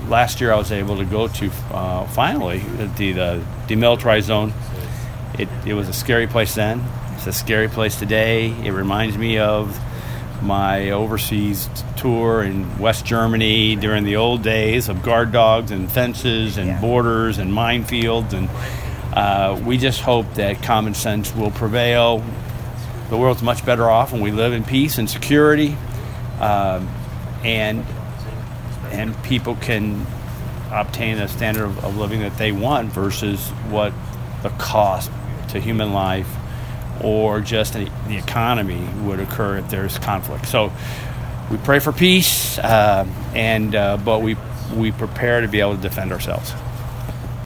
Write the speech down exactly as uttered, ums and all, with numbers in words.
last year I was able to go to uh, finally the, the demilitarized zone. It, it was a scary place then. It's a scary place today. It reminds me of my overseas tour in West Germany during the old days of guard dogs and fences and yeah. borders and minefields. And uh, we just hope that common sense will prevail. The world's much better off when we live in peace and security, um, and and people can obtain a standard of, of living that they want versus what the cost to human life or just the economy would occur if there's conflict. So we pray for peace, uh, and uh, but we we prepare to be able to defend ourselves.